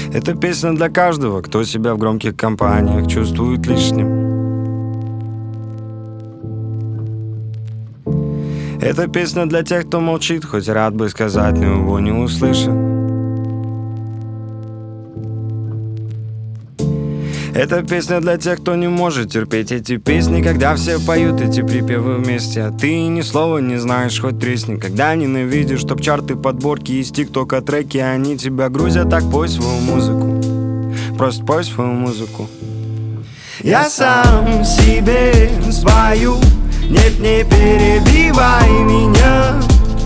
Это песня для каждого, кто себя в громких компаниях чувствует лишним. Это песня для тех, кто молчит, хоть рад бы сказать, но его не услышит. Это песня для тех, кто не может терпеть эти песни, когда все поют эти припевы вместе, а ты ни слова не знаешь, хоть тресни. Когда ненавидишь топ-чарты, подборки из тиктока треки, они тебя грузят, так пой свою музыку. Просто пой свою музыку. Я сам себе спою, нет, не перебивай меня.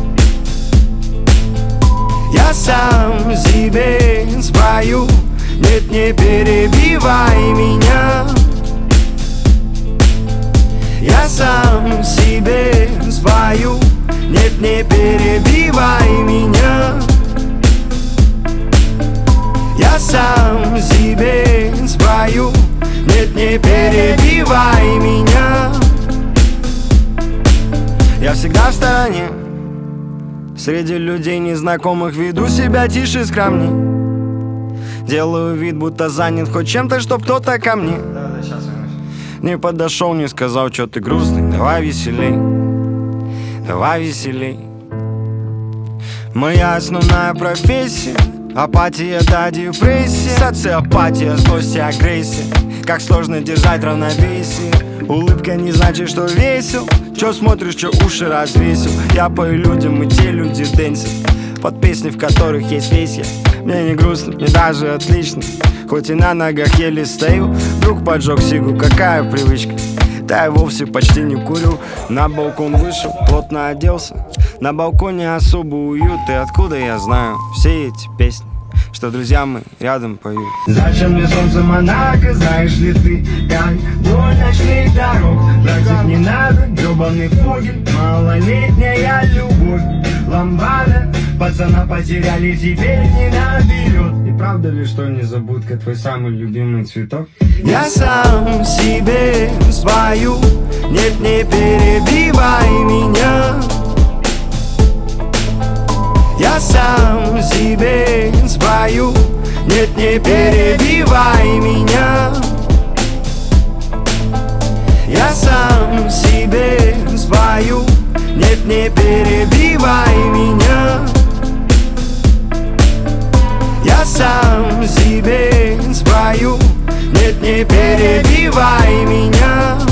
Я сам себе спою, нет, не перебивай меня. Я сам себе спою, нет, не перебивай меня. Я сам себе спою, нет, не перебивай меня. Я всегда в стороне, среди людей незнакомых веду себя тише, скромней. Делаю вид, будто занят хоть чем-то, чтоб кто-то ко мне не подошел, не сказал, что ты грустный. Давай веселей, давай веселей. Моя основная профессия — апатия да депрессия, социопатия, злость и агрессия. Как сложно держать равновесие. Улыбка не значит, что весел. Чё смотришь, чё уши развесил? Я пою людям, и те люди дэнсят под песни, в которых есть весь я. Мне не грустно, мне даже отлично. Хоть и на ногах еле стою. Вдруг поджег сигу, какая привычка. Да я вовсе почти не курю. На балкон вышел, плотно оделся. На балконе особо уют. И откуда я знаю все эти песни, что друзья мы рядом поют? Зачем мне солнце Монако, знаешь ли ты, как вдоль ночных дорог тратить не надо, гребаный фогель, малолетняя любовь. Ламбада, пацана потеряли, теперь не наберет. И правда ли, что незабудка твой самый любимый цветок? Я сам себе спою, нет, не перебивай меня. Я сам себе спою, нет, не перебивай меня. Я сам себе спою, нет, не перебивай меня. Я сам себе спою, нет, не перебивай меня.